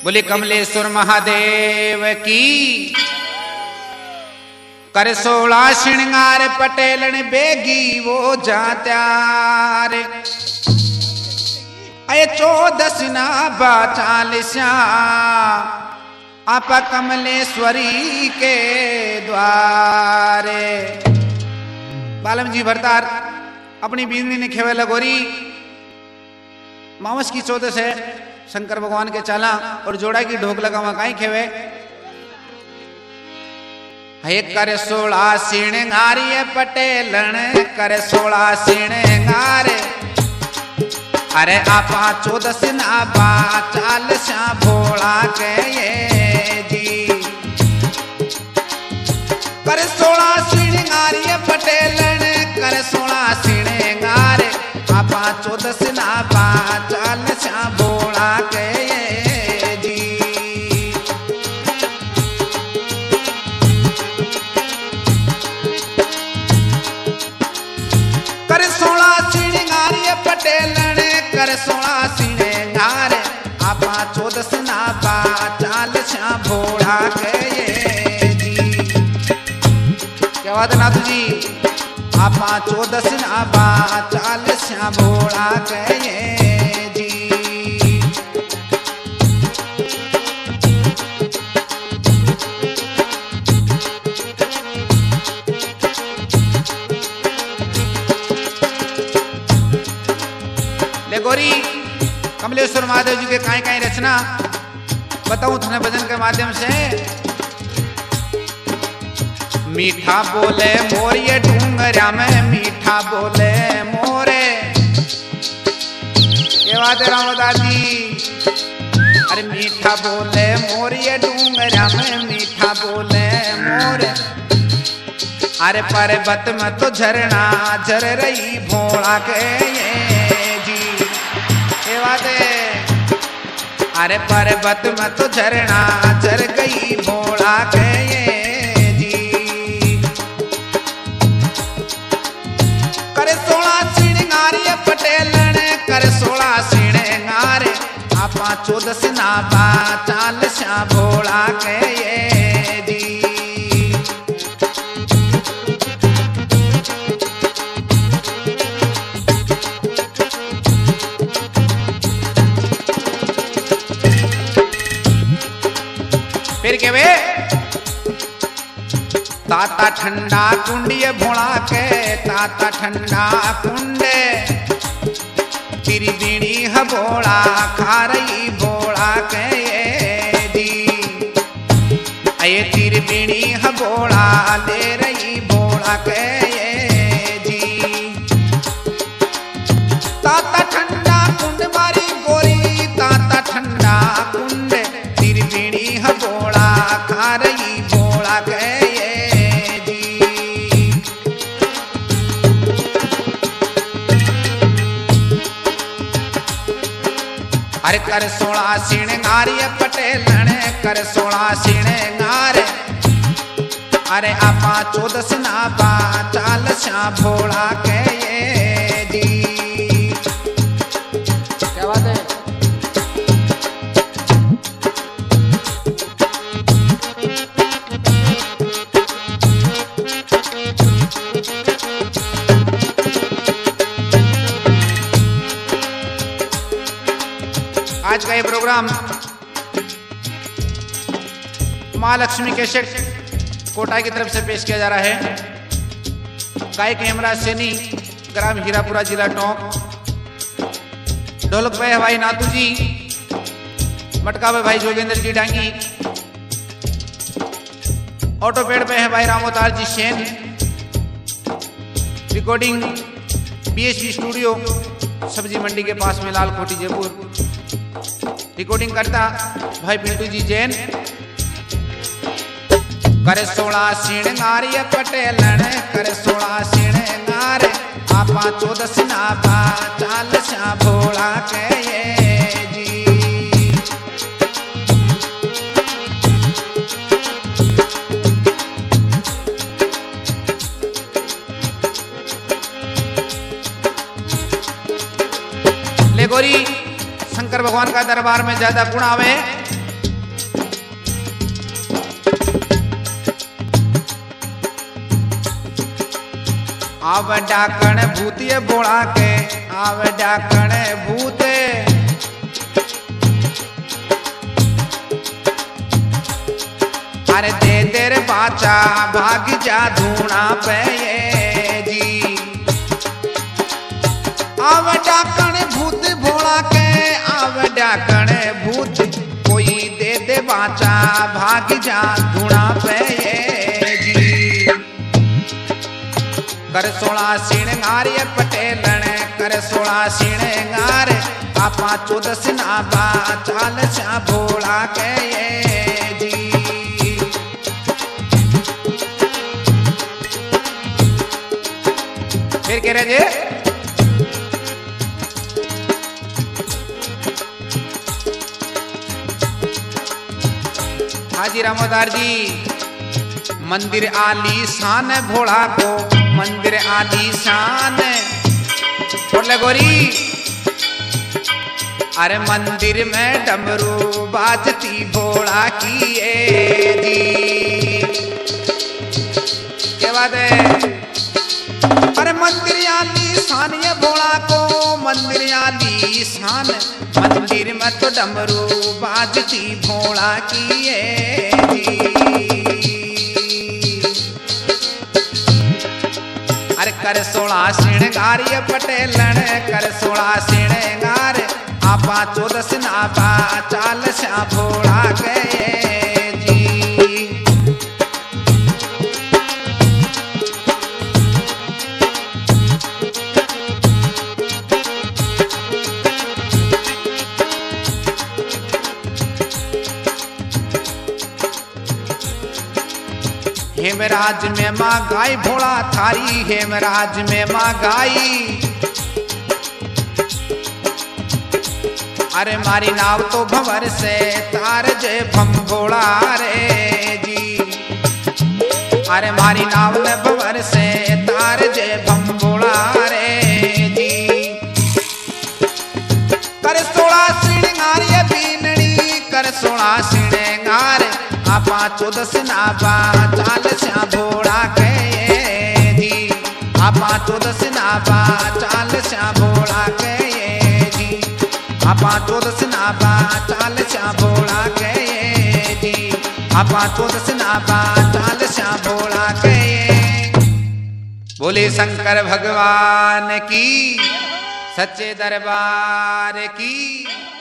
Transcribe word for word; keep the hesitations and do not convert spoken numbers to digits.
बोले कमलेश्वर महादेव की। कर सोला श्रृंगार पटेलन बेगी वो जात्यार। अय चौदस ना बाचालिस्या आपा कमलेश्वरी के द्वारे। बालम जी भरतार अपनी बींदी ने खेवे लगोरी। मावस की चौदस है शंकर भगवान के चाला और जोड़ा की ढोक लगा वहां कहीं खेवे। हे कर सोला श्रृंगारी पटेलन कर सोला श्रृंगार। अरे आपा चौदस ना बाचाल श्या भोला के ये जी। कर सोला श्रृंगारी पटेलन कर सोला श्रृंगार। आपा चौदस ना बाचाल श्या भोला के ये जी। कर सोला श्रृंगारी पटेलन कर सोला श्रृंगार। आपा चौदस ना बाचाल श्या भोला के ये जी। क्या बात है नाथू जी। आपा चौदस ना बाचाल श्या भोला के ये जी। ले गोरी कमलेश्वर महादेव जी के काई काई रचना बताऊं थाने भजन के माध्यम से। मीठा बोले मोर ये डूंगरा में मीठा बोले मोरे। ये बात है राम दादी। अरे मीठा बोले मोर ये डूंगरा में मीठा बोले मोरे। अरे पर्वत में तो झरना झर रही भोला के ये जी। ये बात है। अरे पर्वत में तो झरना झर गई भोला के ये जी। कर सोला श्रृंगारी पटेलन कर सोला श्रृंगार। आपा चौदस ना बाचाल श्या भोला के ये जी। फिर के वे ताता ठंडा कुंडिय भोला के ताता ठंडा कुंडे। त्रिवेणी ह भोला खा रही भोला के ये जी। अये त्रिवेणी ह भोला ले रही भोला के ये जी। ताता ठंडा कुंड मारी गोरी ताता ठंडा कुंड। त्रिवेणी ह भोला खा रही भोला के ये जी। अरे कर सोला श्रृंगारी पटेलन कर सोला श्रृंगार। अरे आपा चौदस ना बाचाल श्या भोला के ये जी। क्या बात है। आज का ये प्रोग्राम माँ लक्ष्मी कैसेट कोटा की तरफ से पेश किया जा रहा है। गायक हेमराज सैनी ग्राम हीरापुरा जिला टोंक। ढोलक पे भाई नातू जी। मटका पे भाई जोगेंद्र जी डांगी। ऑटो पेड़ पे है भाई Ramotar ji Sen. Recording BHP studio सब्जी मंडी के पास में लाल कोठी जयपुर। रिकॉर्डिंग करता भाई पिंटू जी जैन। कर सोला श्रृंगारी पटेलन कर सोला श्रृंगार। आपा चौदस ना बाचाल श्या भोला के ये जी। ले गोरी शंकर भगवान का दरबार में ज्यादा गुण आवे आव डाकण भूतिए बोला के आव डाकण भूते अरे दे देर बाचा भाग जा धूना पे जी आव डाकण भूत भोला के आव डाकण भूत कोई दे दे बाचा भाग जा धूना पे जी कर सोला सिणगार ये पटेलन कर सोला सिणगार आपा चौदस नाबा चाल श्या भोला के जी फिर कह रहे जी हाजी रामोदार जी मंदिर आली शान भोला को मंदिर आली शान बोले गोरी अरे मंदिर में डमरू बाजती भोला की ए जी क्या बात है अरे मंदिर आली शान ये भोला को मंदिर आली शान मंदिर में तो डमरू बाजती भोला की ए जी अरे कर सोला सिणगार ये पटेलन कर सोला सिणगार आपा चौदस नाबा चाल श्या भोला गए जी हेमराज में माँ गाय भोला थारी हेमराज में माँ गाई अरे मारी नाव तो भंवर से तार जय भम भोला रे जी अरे मारी नाव ने भंवर से तार जय भम भोला रे जी कर सोला सिणगार ये बीनड़ी कर सोला सिणगार आपा चौदस नाबा चाल श्या भोला के जी आपा चौदस नाबा चाल श्या भोला के जी आपा चौदस नाबा चाल श्या भोला के जी आपा चौदस नाबा चाल श्या भोला के बोले शंकर भगवान की सच्चे दरबार की।